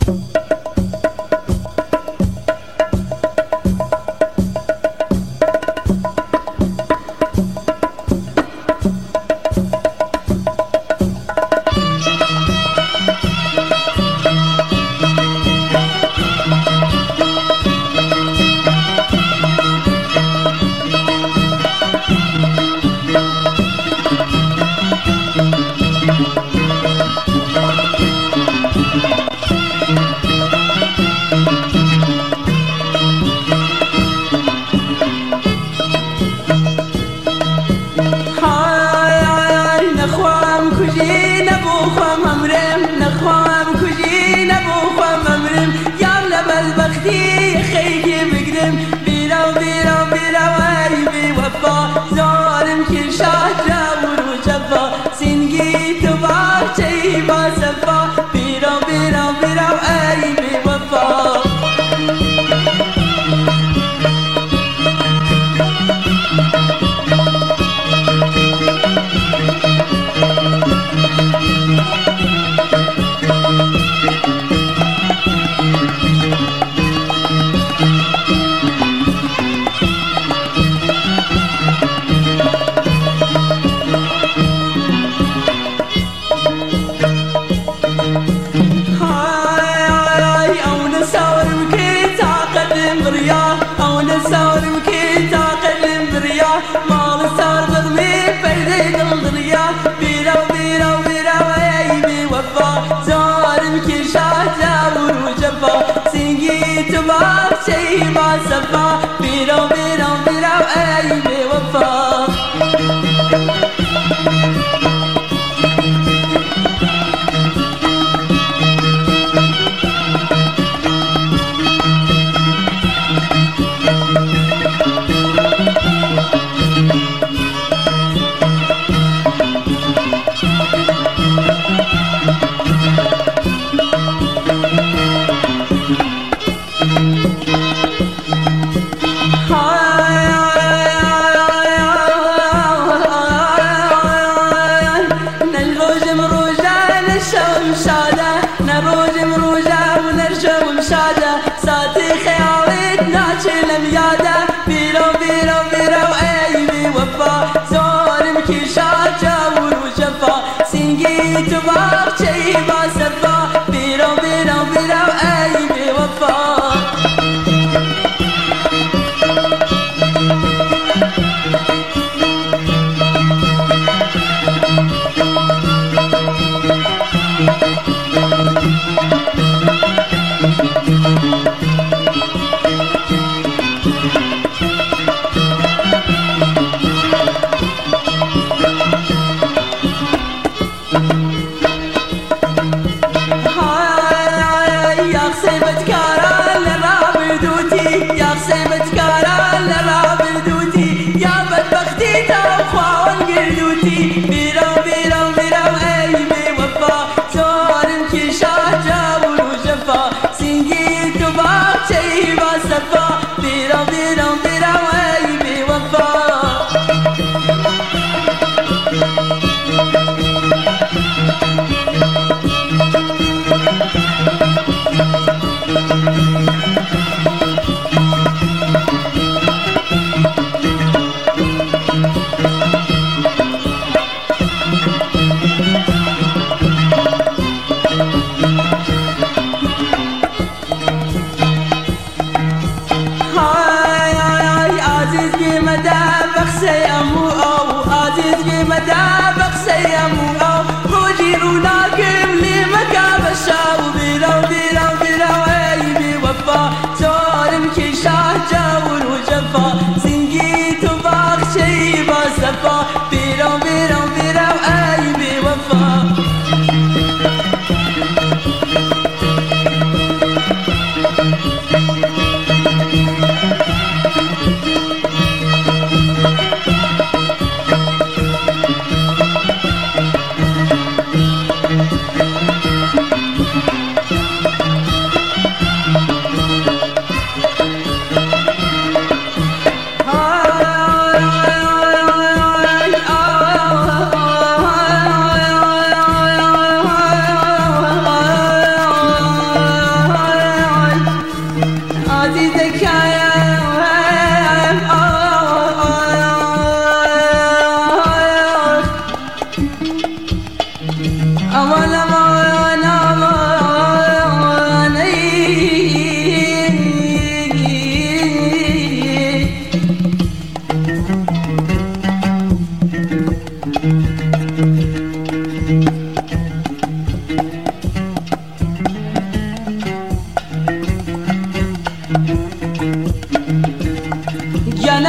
خیلی بگیرم بیرم بیرم بیرم ای بی وفا ظالم که شاه جمور و جفا سینگی تو باچه با صفا بیرم بیرم بیرم ای بی وفا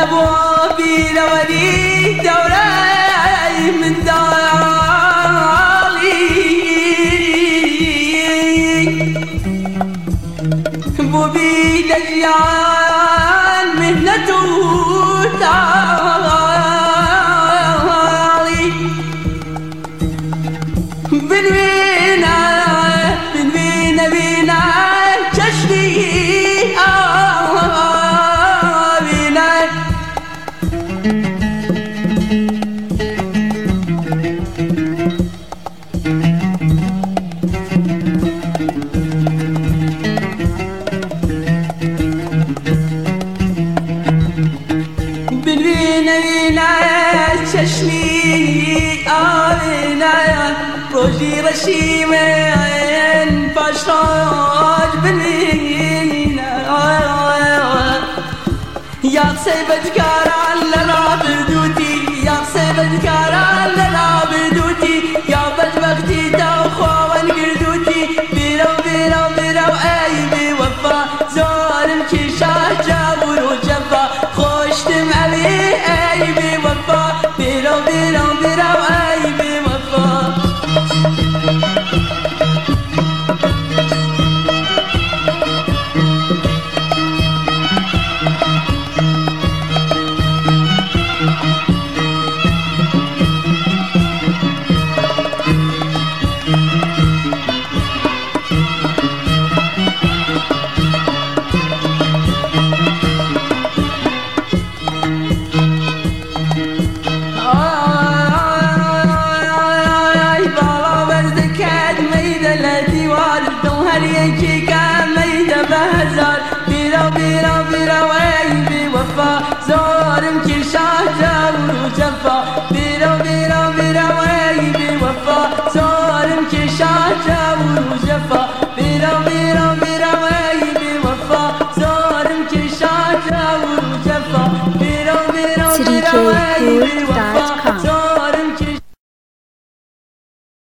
ابو بير ولي دوراي من دالي ابو بير اجيال مهنته تالي بنوينا بنوينا بينا جشني بينا بنوينا بينا جشني بينا روجي رشيمين باشراج بنينا يا سيبت كاران لنا بدوتي يا سيبت كاران لنا بدوتي يا بدبختي توخوان قردوتي بيرو بيرو بيرو اي بوفا زورم كشاه جابر وجفا خوشتم علي اي بوفا بيرو بيرو بيرو اي بوفا بيرو بيرو بيرو اي بوفا زورم كشاه جابر وجفا بيرو بيرو بيرو اي بوفا زورم كشاه جابر وجفا بيرو بيرو بيرو اي بوفا زورم كشاه جابر وجفا بيرو بيرو بيرو اي